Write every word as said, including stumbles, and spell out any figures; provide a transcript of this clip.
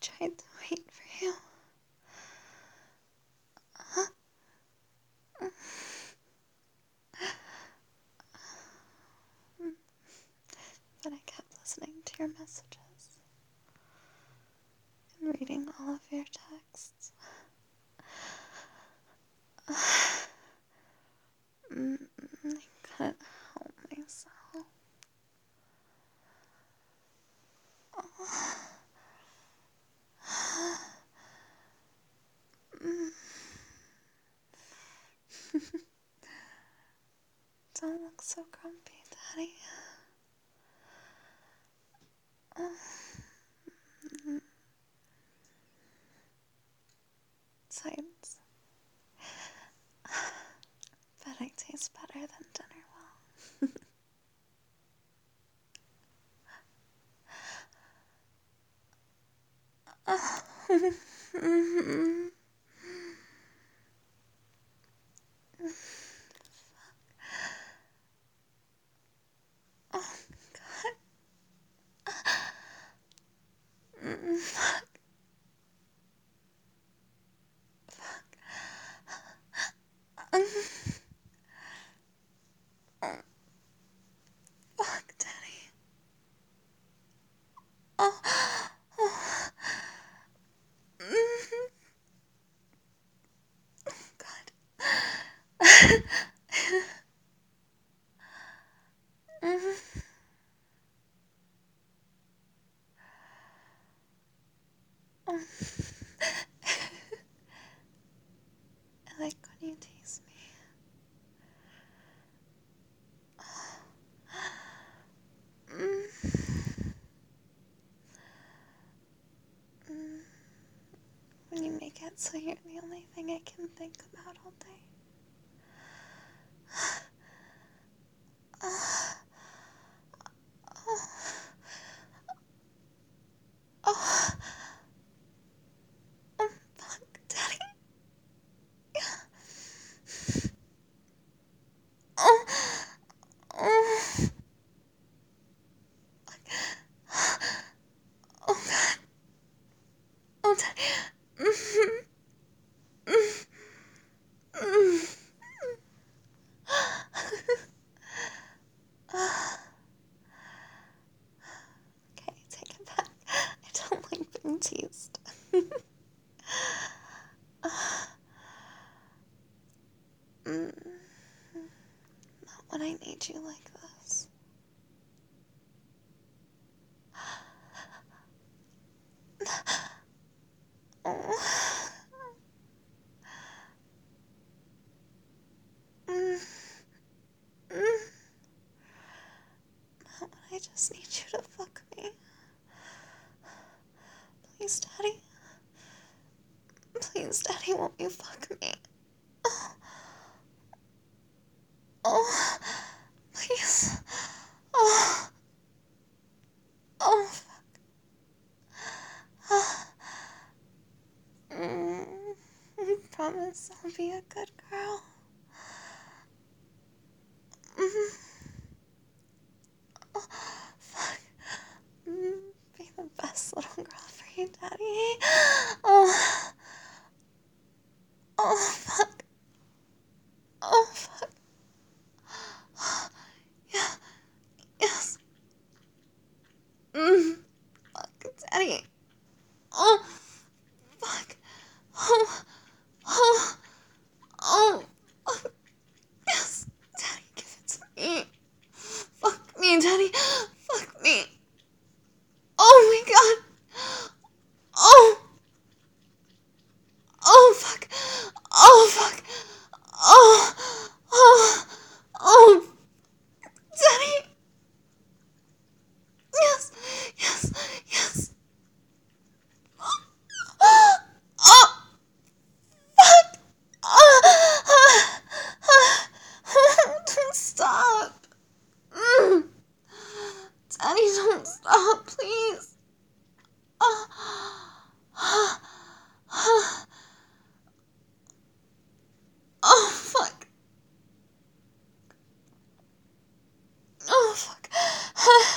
tried to wait for you. But I kept listening to your messages and reading all of your texts. I couldn't help myself. Don't look so grumpy, Daddy. Besides, bet I taste better than dinner will. Oh, God. Fuck. Fuck, Daddy. Oh. Oh. God. I like when you tease me. When you make it so you're the only thing I can think about all day. Oh. Oh. Oh, fuck, Daddy. Oh. Oh. Oh, God. Oh, Daddy. Okay, take it back. I don't like being teased. mm. Not when I need you like this. Oh. Mm. Mm. Not when I just need you to fuck me. Please, Daddy. Please, Daddy, won't you fuck me? Oh. Oh. Please. Oh. Oh, fuck. Mm. I promise I'll be a good girl. Mm. Oh, fuck. Mm. Be the best little girl for you, Daddy. Oh. Oh, fuck. Oh, fuck. Yeah. Yes. Mm. Fuck, Daddy. Oh. Fuck. Oh. Oh. Oh. Oh. Yes. Daddy, give it to me. Fuck me, Daddy. Fuck me. Oh my God. Oh. Oh, fuck. Oh, fuck. Oh. Oh. Oh. Daddy. Yes. Yes. Yes. Oh. Fuck. Don't stop. Mm. Daddy, don't stop, please. Oh. Oh, fuck. Oh, fuck.